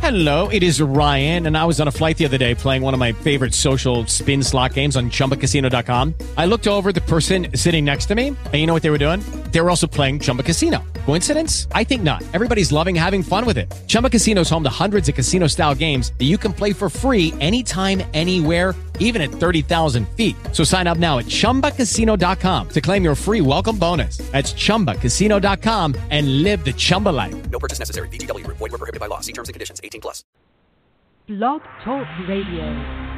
Hello, it is Ryan, and I was on a flight the other day playing one of my favorite social spin slot games on ChumbaCasino.com. I looked over at the person sitting next to me, and you know what they were doing? They were also playing Chumba Casino. Coincidence? I think not. Everybody's loving having fun with it. Chumba Casino is home to hundreds of casino-style games that you can play for free anytime, anywhere, even at 30,000 feet. So sign up now at ChumbaCasino.com to claim your free welcome bonus. That's ChumbaCasino.com and live the Chumba life. No purchase necessary. VGW. Void where prohibited by law. See terms and conditions. 18+. Blog Talk Radio.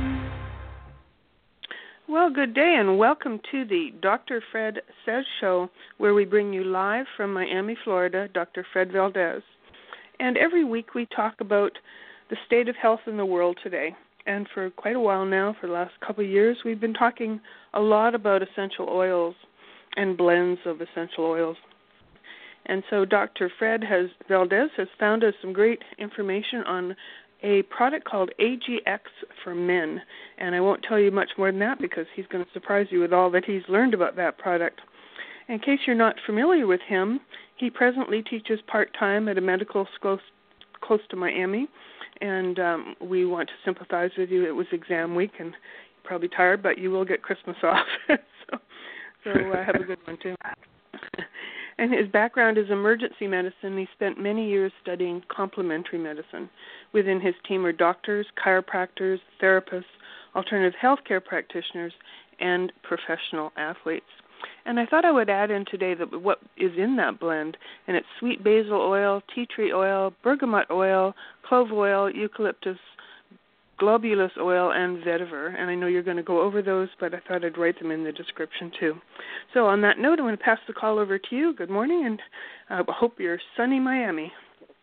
Well, good day and welcome to the Dr. Fred Says Show, where we bring you live from Miami, Florida, Dr. Fred Valdez. And every week we talk about the state of health in the world today. And for quite a while now, for the last couple of years, we've been talking a lot about essential oils and blends of essential oils. And so Dr. Fred Valdez has found us some great information on a product called AGX for Men. And I won't tell you much more than that because he's going to surprise you with all that he's learned about that product. In case you're not familiar with him, he presently teaches part-time at a medical school close to Miami. And we want to sympathize with you. It was exam week, and you're probably tired, but you will get Christmas off. so have a good one, too. And his background is emergency medicine. He spent many years studying complementary medicine. Within his team are doctors, chiropractors, therapists, alternative healthcare practitioners, and professional athletes. And I thought I would add in today that what is in that blend, and it's sweet basil oil, tea tree oil, bergamot oil, clove oil, eucalyptus, globulus oil, and vetiver. And I know you're going to go over those, but I thought I'd write them in the description too. So on that note, I'm going to pass the call over to you. Good morning, and I hope you're sunny Miami.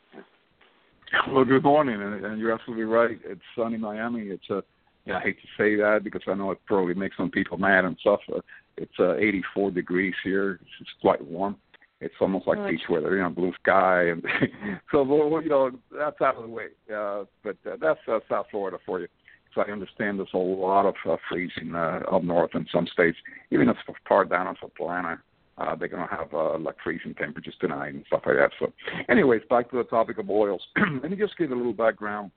Well, good morning, and you're absolutely right. It's sunny Miami. I hate to say that because I know it probably makes some people mad and stuff. It's 84 degrees here. It's quite warm. It's almost like beach weather, blue sky. And so, that's out of the way. But that's South Florida for you. So I understand there's a lot of freezing up north in some states. Even as far down as Atlanta, they're going to have like freezing temperatures tonight and stuff like that. So anyways, back to the topic of oils. Let me just give a little background.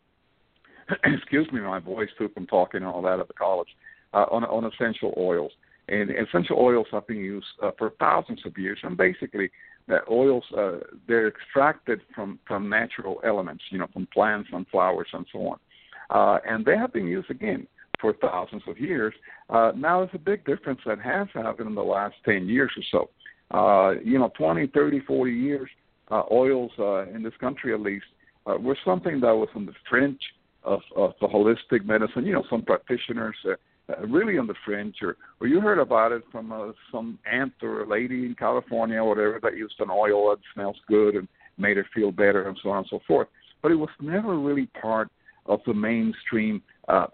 Excuse me, my voice too from talking and all that at the college, on essential oils. And essential oils have been used for thousands of years. And basically, the oils, they're extracted from natural elements, from plants and flowers and so on. And they have been used, again, for thousands of years. Now, there's a big difference that has happened in the last 10 years or so. 20, 30, 40 years, oils in this country at least were something that was on the fringe of the holistic medicine. Some practitioners really on the fringe, or you heard about it from some aunt or a lady in California or whatever that used an oil that smells good and made her feel better and so on and so forth. But it was never really part of the mainstream,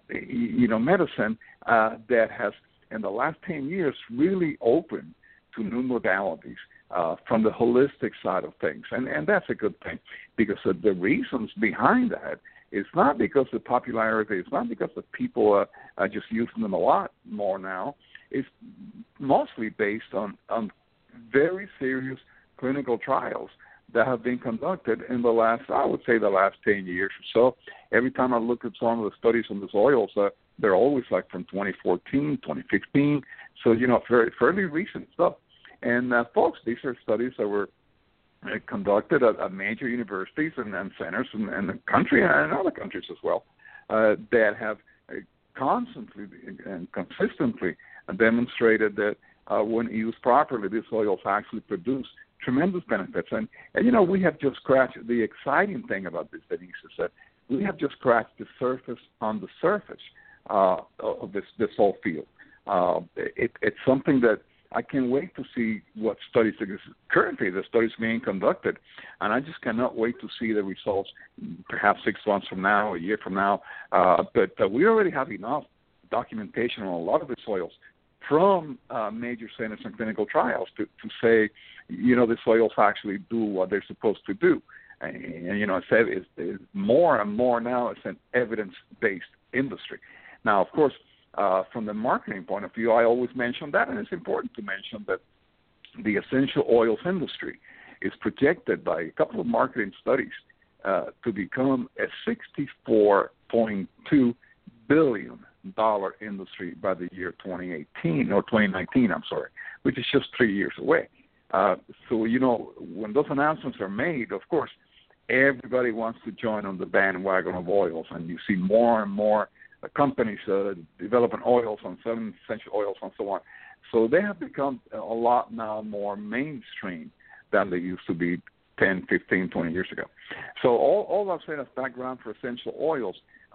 medicine that has, in the last 10 years, really opened to new modalities from the holistic side of things. And that's a good thing because the reasons behind that, it's not because of popularity. It's not because of people are just using them a lot more now. It's mostly based on very serious clinical trials that have been conducted in the last 10 years or so. Every time I look at some of the studies on these oils, they're always like from 2014, 2015. So, fairly recent stuff. And folks, these are studies that were conducted at major universities and centers in the country and other countries as well that have constantly and consistently demonstrated that when used properly, these oils actually produce tremendous benefits. And we have just scratched the exciting thing about this, Denise, is that we have just scratched the surface on the surface of this whole field. It's something that I can't wait to see what studies, because currently the studies being conducted, and I just cannot wait to see the results perhaps 6 months from now, a year from now. But we already have enough documentation on a lot of these oils from major centers and clinical trials to say, these oils actually do what they're supposed to do. And it's more and more now it's an evidence-based industry. Now, of course, from the marketing point of view, I always mention that, and it's important to mention that the essential oils industry is projected by a couple of marketing studies to become a $64.2 billion industry by the year 2018 or 2019, which is just 3 years away. So, when those announcements are made, of course, everybody wants to join on the bandwagon of oils, and you see more and more companies developing oils and selling essential oils and so on. So they have become a lot now more mainstream than they used to be 10, 15, 20 years ago. So all I've said as background for essential oils,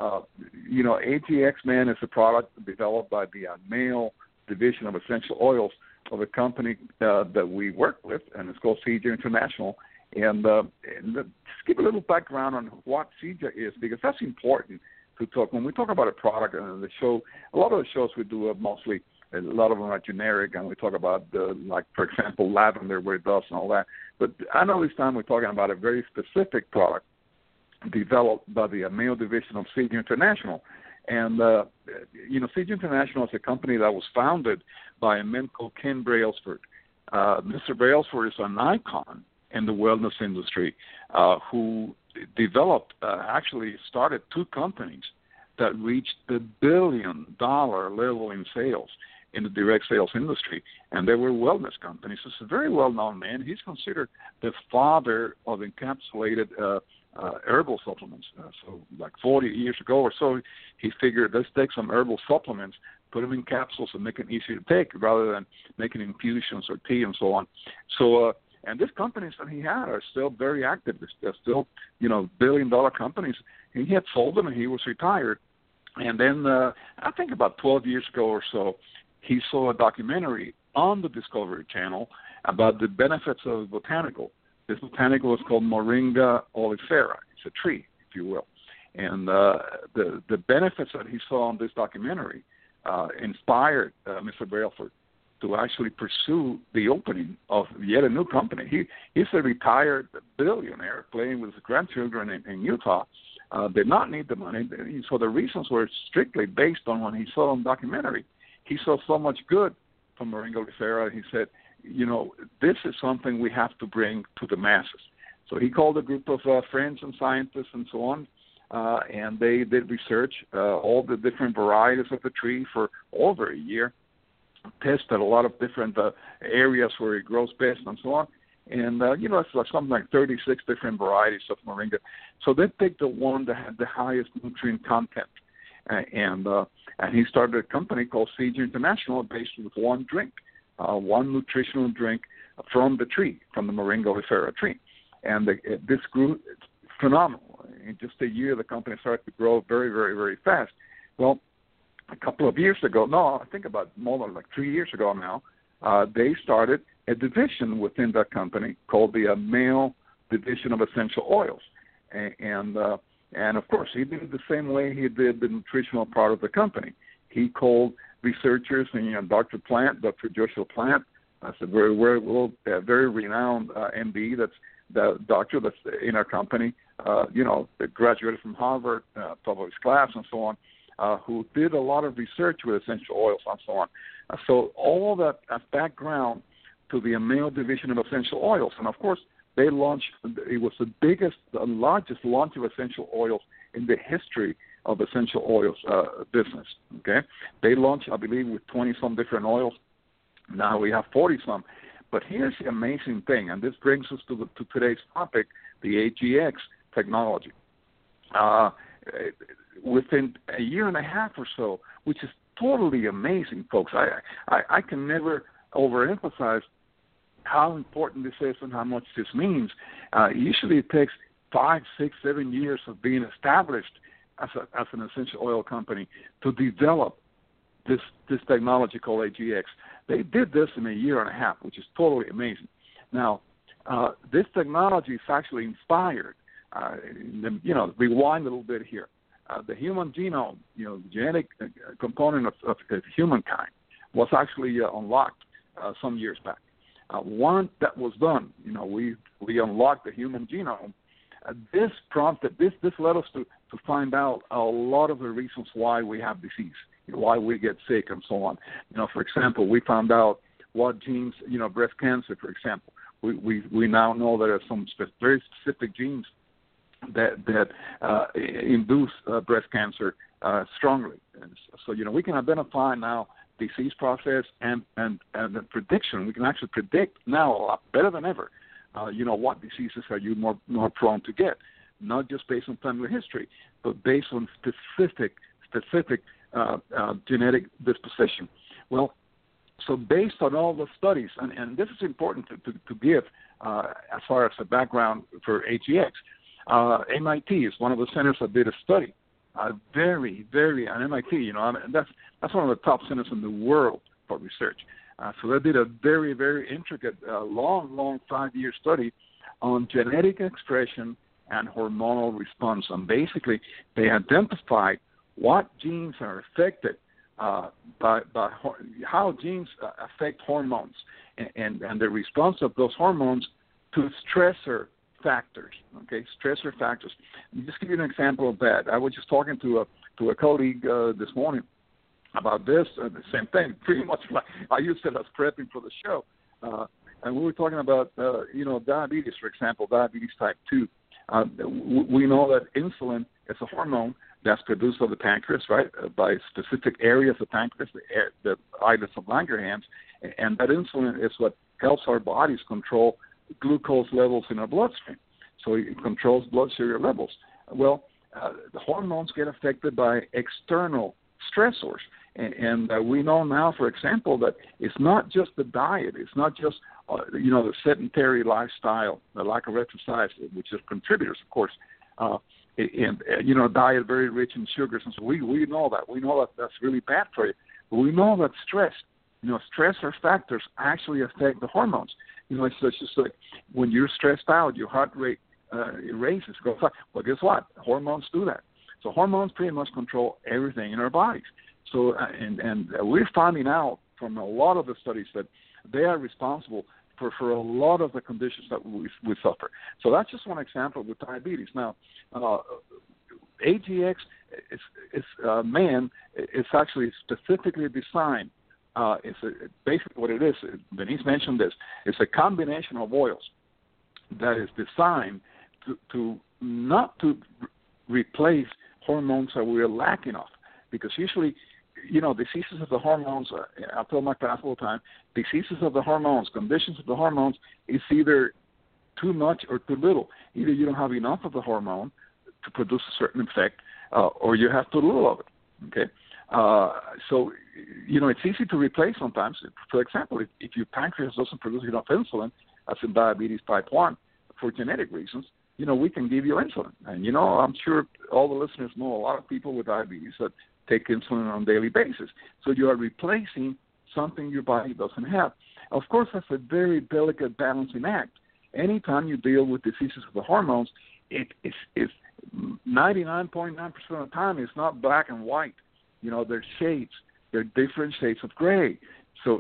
AGX, man, is a product developed by the male division of essential oils of a company that we work with, and it's called CJ International. And just give a little background on what CJ is, because that's important to talk. When we talk about a product and the show, a lot of the shows we do are mostly, a lot of them are generic, and we talk about, for example, lavender, where it does and all that. But I know this time we're talking about a very specific product developed by the male division of CJ International. And, CJ International is a company that was founded by a man called Ken Brailsford. Mr. Brailsford is an icon in the wellness industry who developed, actually started two companies that reached the $1 billion level in sales in the direct sales industry, and they were wellness companies. He's a very well-known man. He's considered the father of encapsulated herbal supplements. So like 40 years ago or so, he figured, let's take some herbal supplements, put them in capsules and make it easy to take rather than making infusions or tea and so on. So, and these companies that he had are still very active. They're still, billion-dollar companies. He had sold them and he was retired. And then I think about 12 years ago or so, he saw a documentary on the Discovery Channel about the benefits of botanical. This botanical is called Moringa oleifera. It's a tree, if you will. And the benefits that he saw on this documentary inspired Mr. Brailsford to actually pursue the opening of yet a new company. He's a retired billionaire playing with his grandchildren in Utah. Did not need the money. So the reasons were strictly based on what he saw on the documentary. He saw so much good from Moringa oleifera. He said, this is something we have to bring to the masses. So he called a group of friends and scientists and so on, and they did research, all the different varieties of the tree for over a year, tested a lot of different areas where it grows best and so on. And, it's like something like 36 different varieties of moringa. So they picked the one that had the highest nutrient content. And he started a company called CJ International based with one drink, one nutritional drink from the tree, from the Moringa oleifera tree. And this grew phenomenal. In just a year, the company started to grow very, very, very fast. Well, a couple of years ago, I think about more than like 3 years ago now, they started a division within that company called the male division of essential oils. And of course, he did it the same way he did the nutritional part of the company. He called researchers, and Dr. Joshua Plant, that's a very renowned MD, that's the doctor that's in our company, that graduated from Harvard, top of his class and so on, who did a lot of research with essential oils and so on. So all that background to the male division of essential oils. And of course, they launched, it was the largest launch of essential oils in the history of essential oils business. Okay, they launched, I believe, with 20-some different oils. Now we have 40-some. But here's the amazing thing, and this brings us to today's topic, the AGX technology. Within a year and a half or so, which is totally amazing, folks. I can never overemphasize how important this is and how much this means. Usually it takes 5, 6, 7 years of being established as an essential oil company to develop this technology called AGX. They did this in a year and a half, which is totally amazing. Now, this technology is actually inspired. Rewind a little bit here. The human genome, the genetic component of humankind, was actually unlocked some years back. Once that was done, we unlocked the human genome. This led us to find out a lot of the reasons why we have disease, why we get sick and so on. For example, we found out what genes, breast cancer, for example. We now know there are some very specific genes that induce breast cancer strongly. And so, we can identify now disease process and the prediction. We can actually predict now a lot better than ever, what diseases are you more prone to get, not just based on family history, but based on specific genetic disposition. Well, so based on all the studies, and this is important to give as far as the background for AGX, MIT is one of the centers that did a study. Very, and MIT, that's one of the top centers in the world for research. So they did a very, very intricate, long 5-year study on genetic expression and hormonal response. And basically, they identified what genes are affected by how genes affect hormones and the response of those hormones to stressor factors. Okay, stressor factors. Let me just give you an example of that. I was just talking to a colleague this morning about this, the same thing, pretty much like I used it as prepping for the show. And we were talking about, diabetes, for example, diabetes type 2. We know that insulin is a hormone that's produced by the pancreas, right, by specific areas of the pancreas, the islets of Langerhans, and that insulin is what helps our bodies control glucose levels in our bloodstream. So it controls blood sugar levels. Well, the hormones get affected by external stressors. And we know now, for example, that it's not just the diet. It's not just, the sedentary lifestyle, the lack of exercise, which is contributors, of course. Diet very rich in sugars. And so we know that. We know that that's really bad for you. But we know that stress, stressor factors actually affect the hormones. It's just like when you're stressed out, your heart rate raises, goes up. Well, guess what? Hormones do that. So hormones pretty much control everything in our bodies. So, and we're finding out from a lot of the studies that they are responsible for a lot of the conditions that we suffer. So that's just one example with diabetes. Now, AGX is actually specifically designed. Basically what it is, Denise mentioned this, it's a combination of oils that is designed to not to replace hormones that we're lacking of. Because usually, diseases of the hormones, I tell my class all the time, diseases of the hormones, conditions of the hormones, is either too much or too little. Either you don't have enough of the hormone to produce a certain effect, or you have too little of it, okay? So, it's easy to replace sometimes. For example, if your pancreas doesn't produce enough insulin, as in diabetes type 1, for genetic reasons, we can give you insulin. And, I'm sure all the listeners know a lot of people with diabetes that take insulin on a daily basis. So you are replacing something your body doesn't have. Of course, that's a very delicate balancing act. Anytime you deal with diseases of the hormones, it's 99.9% of the time it's not black and white. There's shades. There are different shades of gray. So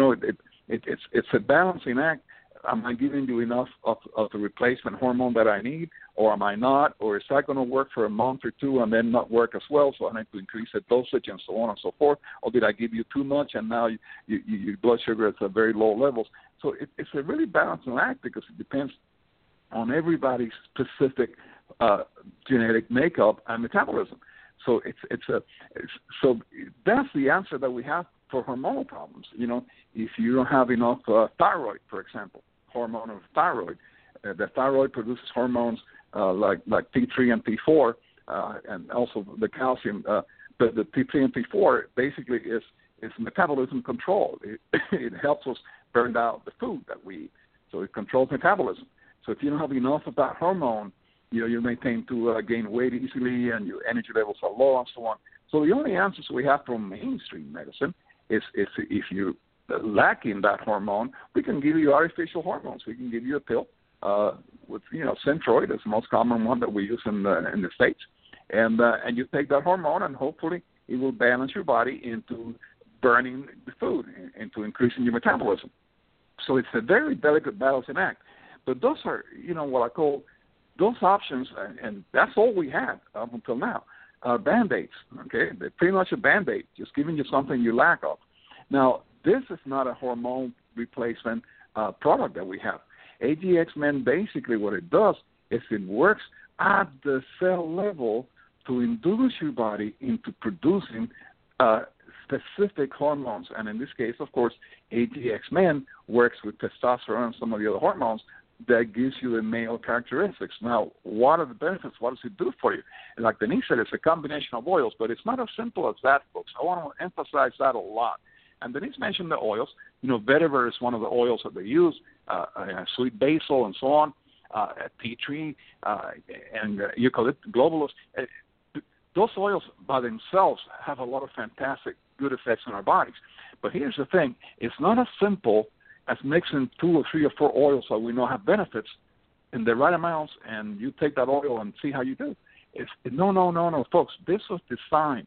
it's a balancing act. Am I giving you enough of the replacement hormone that I need, or am I not? Or is that going to work for a month or two and then not work as well, so I need to increase the dosage and so on and so forth? Or did I give you too much and now your blood sugar is at very low levels? So it's a really balancing act because it depends on everybody's specific genetic makeup and metabolism. So so that's the answer that we have for hormonal problems. If you don't have enough thyroid, for example, hormone of thyroid, the thyroid produces hormones like T3 and T4, and also the calcium. But the T3 and T4 basically is metabolism control. It helps us burn out the food that we eat, so it controls metabolism. So if you don't have enough of that hormone, you may tend to gain weight easily, and your energy levels are low, and so on. So the only answers we have from mainstream medicine is if you're lacking that hormone, we can give you artificial hormones. We can give you a pill with Synthroid is the most common one that we use in the States, and you take that hormone, and hopefully it will balance your body into burning the food, into increasing your metabolism. So it's a very delicate balancing act. But those are what I call those options, and that's all we have up until now. Band-Aids, okay? They're pretty much a Band-Aid, just giving you something you lack of. Now, this is not a hormone replacement product that we have. AGX-Men, basically what it does is it works at the cell level to induce your body into producing specific hormones. And in this case, of course, AGX-Men works with testosterone and some of the other hormones that gives you the male characteristics. Now, what are the benefits? What does it do for you? And like Denise said, it's a combination of oils, but it's not as simple as that, folks. I want to emphasize that a lot. And Denise mentioned the oils. Vetiver is one of the oils that they use, sweet basil and so on, tea tree, and eucalyptus globulus. Those oils by themselves have a lot of fantastic good effects on our bodies. But here's the thing. It's not as simple as mixing 2 or 3 or 4 oils that we know have benefits in the right amounts, and you take that oil and see how you do. No, folks. This was designed.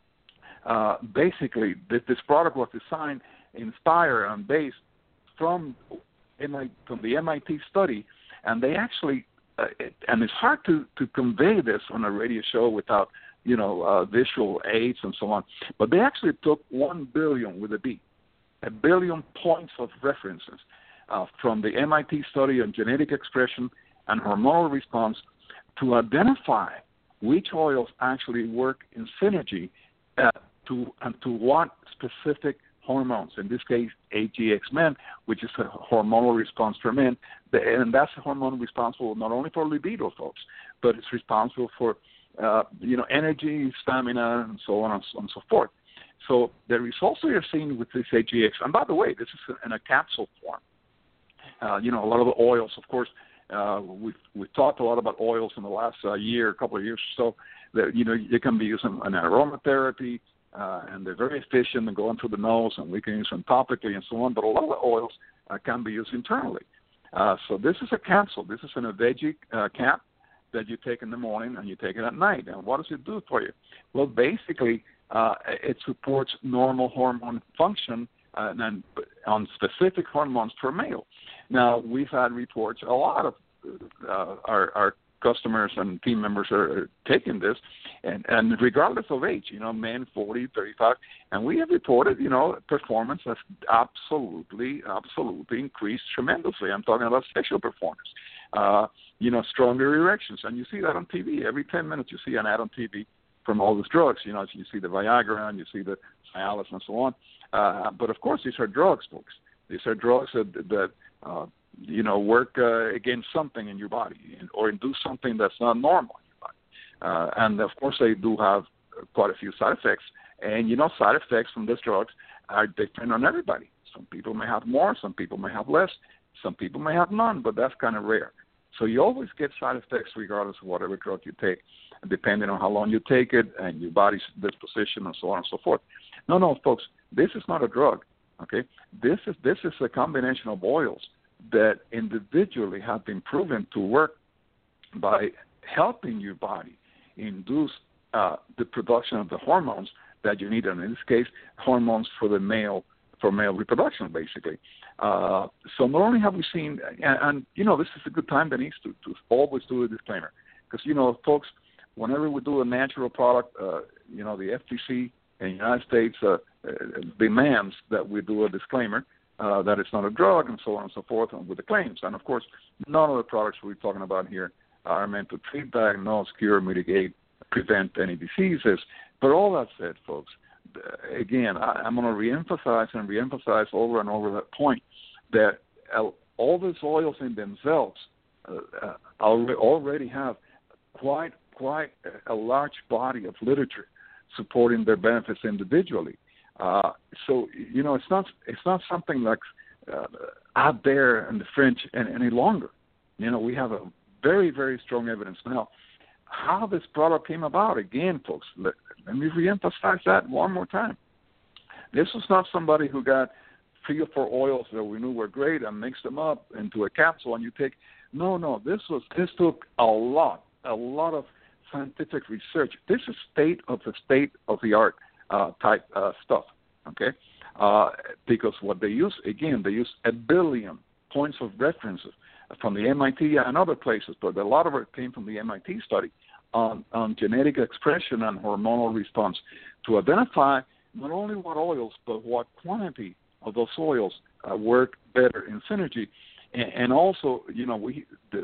Basically, this product was designed, inspired, and based from the MIT study, and they actually, and it's hard to convey this on a radio show without, visual aids and so on, but they actually took 1 billion with a B, 1 billion points of references from the MIT study on genetic expression and hormonal response to identify which oils actually work in synergy to what specific hormones, in this case AGX-Men, which is a hormonal response for men, and that's a hormone responsible not only for libido, folks, but it's responsible for energy, stamina, and so on and so forth. So the results we are seeing with this AGX, and by the way, this is in a capsule form. A lot of the oils, of course, we've talked a lot about oils in the last couple of years or so. That you can be using an aromatherapy, and they're very efficient and go into the nose, and we can use them topically and so on. But a lot of the oils can be used internally. So this is a capsule. This is a veggie cap that you take in the morning and you take it at night. And what does it do for you? Well, basically, it supports normal hormone function and on specific hormones for male. Now, we've had reports, a lot of our customers and team members are taking this, and regardless of age, men 40, 35, and we have reported, performance has absolutely increased tremendously. I'm talking about sexual performance, stronger erections, and you see that on TV. Every 10 minutes you see an ad on TV from all these drugs. You see the Viagra and you see the Cialis and so on. But of course, these are drugs, folks. These are drugs that work against something in your body or induce something that's not normal in your body. And of course, they do have quite a few side effects. And side effects from these drugs are different on everybody. Some people may have more, some people may have less, some people may have none, but that's kind of rare. So you always get side effects regardless of whatever drug you take, depending on how long you take it and your body's disposition and so on and so forth. No, folks, this is not a drug, okay? This is a combination of oils that individually have been proven to work by helping your body induce the production of the hormones that you need, and in this case, hormones for male reproduction, basically. So not only have we seen, and this is a good time, Denise, to always do a disclaimer, because folks, whenever we do a natural product, the FTC in the United States demands that we do a disclaimer that it's not a drug and so on and so forth, and with the claims. And of course, none of the products we're talking about here are meant to treat, diagnose, cure, mitigate, prevent any diseases. But all that said, folks, again, I'm going to reemphasize over and over that point that all these oils in themselves already have quite a large body of literature supporting their benefits individually. So it's not something like out there in the fringe any longer. We have a very, very strong evidence now. How this product came about, again, folks, let me reemphasize that one more time. This was not somebody who got 3 or 4 oils that we knew were great and mixed them up into a capsule and you take. No. This took a lot of scientific research. This is state of the art type stuff. Okay, because what they use 1 billion points of references from the MIT and other places, but a lot of it came from the MIT study on genetic expression and hormonal response to identify not only what oils, but what quantity of those oils work better in synergy. And also, the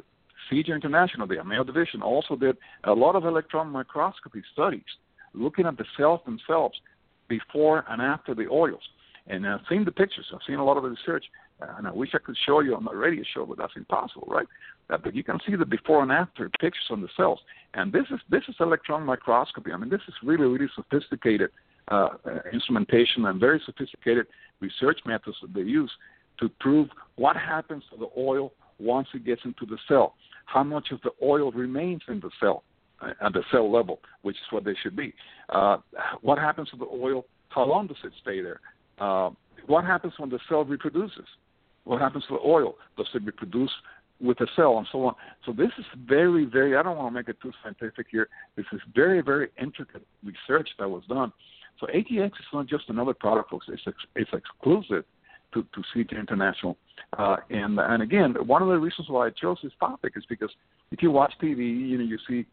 Seager International, the Mayo Division, also did a lot of electron microscopy studies looking at the cells themselves before and after the oils. And I've seen the pictures. I've seen a lot of the research, and I wish I could show you on my radio show, but that's impossible, right? But you can see the before and after pictures on the cells. And this is electron microscopy. I mean, this is really, really sophisticated instrumentation and very sophisticated research methods that they use to prove what happens to the oil once it gets into the cell, how much of the oil remains in the cell at the cell level, which is what they should be. What happens to the oil? How long does it stay there? What happens when the cell reproduces? What happens to the oil? Does it reproduce with the cell, and so on? So this is very, very, I don't want to make it too scientific here. This is very, very intricate research that was done. So AGX is not just another product, folks. It's exclusive to Seager International. And again, one of the reasons why I chose this topic is because if you watch TV, you see,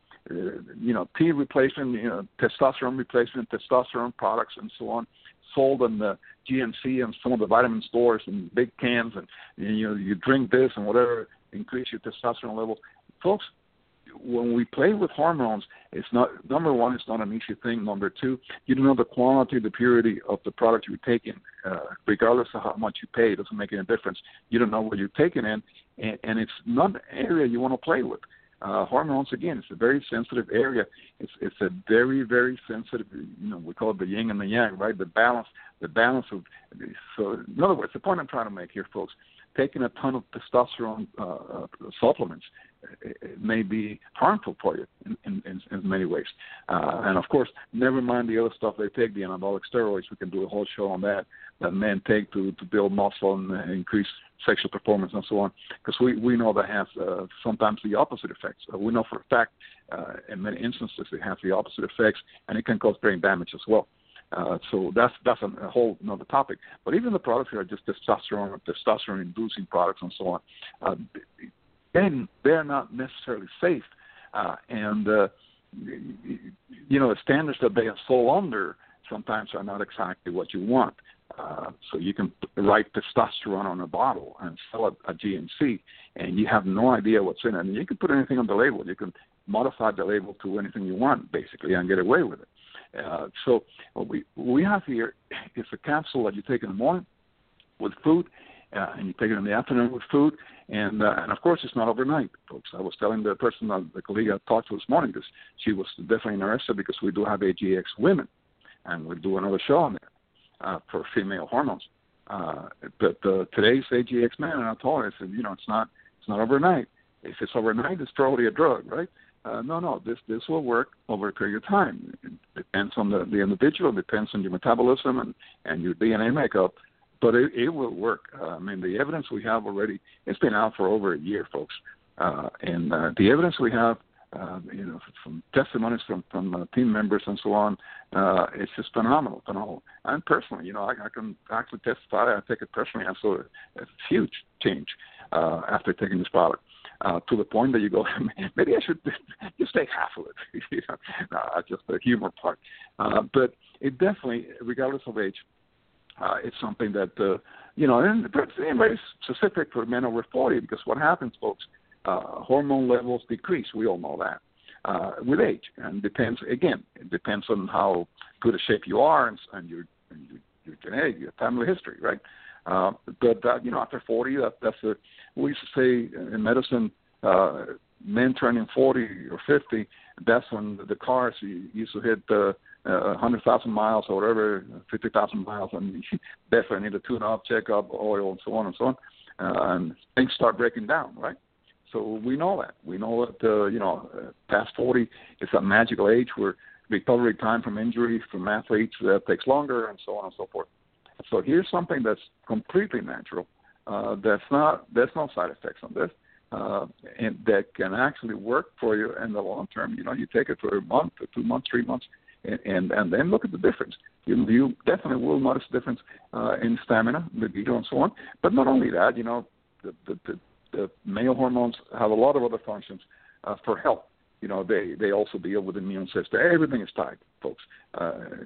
T replacement, testosterone replacement, testosterone products, and so on, sold in the GNC and some of the vitamin stores in big cans, and you drink this and whatever, increase your testosterone level. Folks, when we play with hormones, it's not, number one, it's not an easy thing. Number two, you don't know the quality, the purity of the product you're taking. Regardless of how much you pay, it doesn't make any difference. You don't know what you're taking in, and it's not an area you want to play with. Hormones, again, it's a very sensitive area. It's a very, very sensitive, we call it the yin and the yang, right? The balance of, so in other words, the point I'm trying to make here, folks, taking a ton of testosterone supplements it may be harmful for you in many ways. And, of course, never mind the other stuff they take, the anabolic steroids. We can do a whole show on that men take to build muscle and increase sexual performance and so on, because we know that has sometimes the opposite effects. We know for a fact in many instances it has the opposite effects, and it can cause brain damage as well. So that's a whole another topic. But even the products that are just testosterone-inducing products and so on, they're not necessarily safe. And the standards that they are sold under sometimes are not exactly what you want. So you can write testosterone on a bottle and sell it at GNC, and you have no idea what's in it. And you can put anything on the label. You can modify the label to anything you want, basically, and get away with it. So what we have here is a capsule that you take in the morning with food, and you take it in the afternoon with food, and of course it's not overnight, folks. I was telling the person, the colleague I talked to this morning, because she was definitely interested, because we do have AGX women, and we'll do another show on there for female hormones. But today's AGX man, and I told her, I said, it's not overnight. If it's overnight, it's probably a drug, right? No, this will work over a period of time. It depends on the individual, depends on your metabolism and your DNA makeup, but it will work. I mean, the evidence we have already, it's been out for over a year, folks. And the evidence we have, from testimonies from team members and so on, it's just phenomenal. And personally, I can actually testify. I take it personally. I saw a huge change after taking this product. To the point that you go, maybe I should just take half of it. Just the humor part. But it definitely, regardless of age, it's something that, and it's specific for men over 40, because what happens, folks, hormone levels decrease. We all know that with age. And it depends on how good a shape you are and your genetic, your family history, right? But after 40, we used to say in medicine, men turning 40 or 50, that's when the cars used to hit 100,000 miles or whatever, 50,000 miles, and you definitely need a tune-up, check-up, oil, and so on and so on. And things start breaking down, right? So we know that. We know that, past 40 is a magical age where recovery time from injury from athletes takes longer, and so on and so forth. So here's something that's completely natural. There's no side effects on this, and that can actually work for you in the long term. You take it for a month or 2 months, 3 months, and then look at the difference. You definitely will notice a difference in stamina, libido, and so on. But not only that, the male hormones have a lot of other functions for health. They also deal with the immune system. Everything is tied, folks.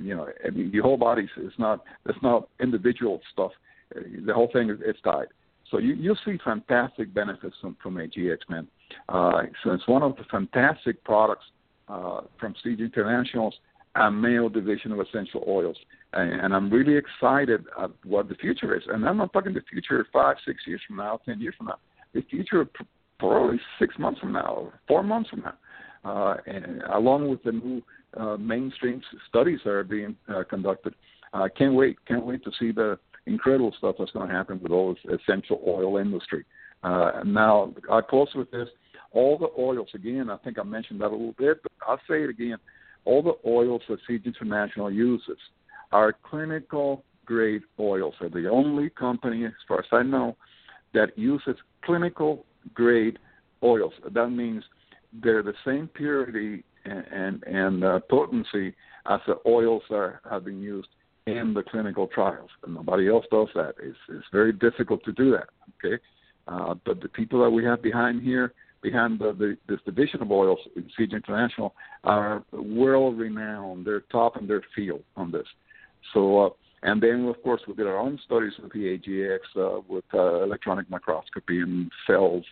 Your whole body that's not individual stuff. The whole thing is tied. So you'll see fantastic benefits from AGX, man. So it's one of the fantastic products from CG International's male division of essential oils. And I'm really excited at what the future is. And I'm not talking the future 5, 6 years from now, 10 years from now. The future probably 6 months from now, 4 months from now, and along with the new mainstream studies that are being conducted. Can't wait to see the incredible stuff that's going to happen with all this essential oil industry. Now, I'll close with this. All the oils, again, I think I mentioned that a little bit, but I'll say it again. All the oils that CG International uses are clinical-grade oils. They're the only company, as far as I know, that uses clinical-grade oils. That means they're the same purity and potency as the oils that have been used in the clinical trials. And nobody else does that. It's very difficult to do that, okay? But the people that we have behind this division of oils in CG International are world-renowned. They're top in their field on this. So, and then, of course, we did our own studies with the AGX, with electronic microscopy and cells,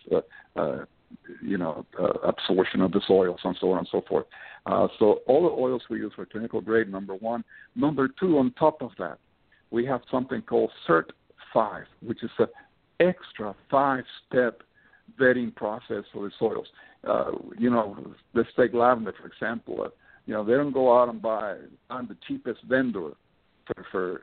absorption of the soils and so on and so forth. So all the oils we use for clinical grade, number one. Number two, on top of that, we have something called Cert 5, which is an extra 5-step vetting process for the soils. Let's take lavender, for example. They don't go out and buy the cheapest vendor for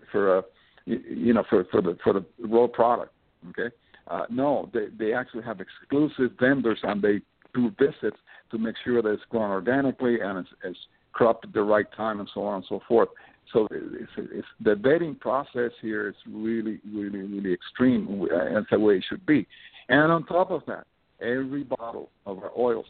the raw product. Okay, no, they actually have exclusive vendors, and they do visits to make sure that it's grown organically and it's cropped at the right time and so on and so forth. So it's the vetting process here is really, really, really extreme. That's the way it should be. And on top of that, every bottle of our oils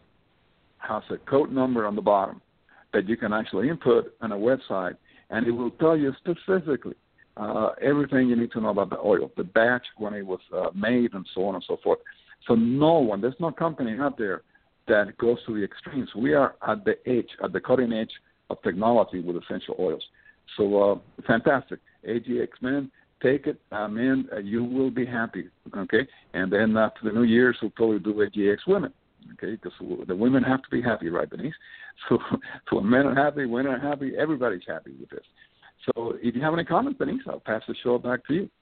has a code number on the bottom that you can actually input on a website, and it will tell you specifically everything you need to know about the oil, the batch, when it was made, and so on and so forth. So there's no company out there that goes to the extremes. We are at the cutting edge of technology with essential oils. So fantastic. AGX Men, take it. You will be happy. Okay, and then after the New Year's, we'll probably do AGX Women. Okay, because the women have to be happy, right, Denise? So when men are happy, women are happy, everybody's happy with this. So if you have any comments, Denise, I'll pass the show back to you.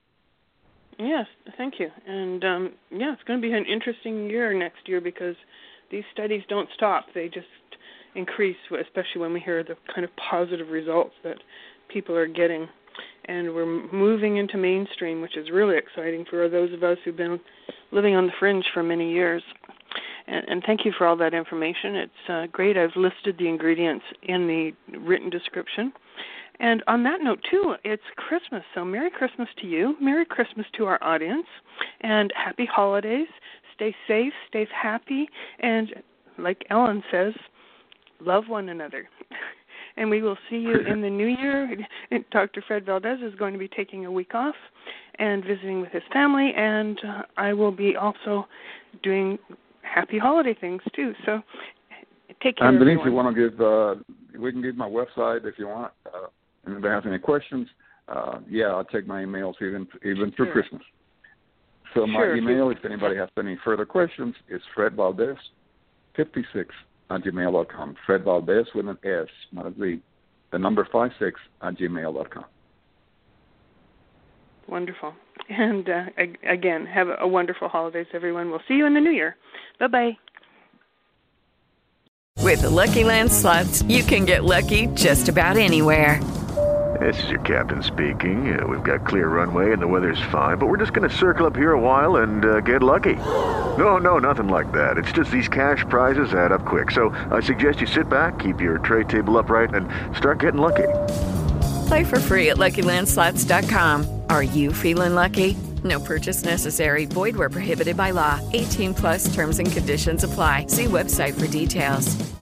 Yes, thank you. And, it's going to be an interesting year next year because these studies don't stop. They just increase, especially when we hear the kind of positive results that people are getting. And we're moving into mainstream, which is really exciting for those of us who've been living on the fringe for many years. And thank you for all that information. It's great. I've listed the ingredients in the written description. And on that note, too, it's Christmas. So Merry Christmas to you. Merry Christmas to our audience. And Happy Holidays. Stay safe, stay happy. And like Ellen says, love one another. And we will see you in the new year. Dr. Fred Valdez is going to be taking a week off and visiting with his family. And I will be also doing happy holiday things, too. So take care, and Denise, everyone. You want to give, we can give my website if you want. And if they have any questions, I'll take my emails even through Christmas. So my email, if anybody has any further questions, is fredvaldez56@gmail.com. Fred Valdez with an S, not a Z. The number 56@gmail.com. Wonderful. And again, have a wonderful holidays, everyone. We'll see you in the new year. Bye-bye. With the Lucky Land Slots, you can get lucky just about anywhere. This is your captain speaking. We've got clear runway and the weather's fine, but we're just going to circle up here a while and get lucky. No, nothing like that. It's just these cash prizes add up quick. So I suggest you sit back, keep your tray table upright, and start getting lucky. Play for free at LuckyLandSlots.com. Are you feeling lucky? No purchase necessary. Void where prohibited by law. 18+ terms and conditions apply. See website for details.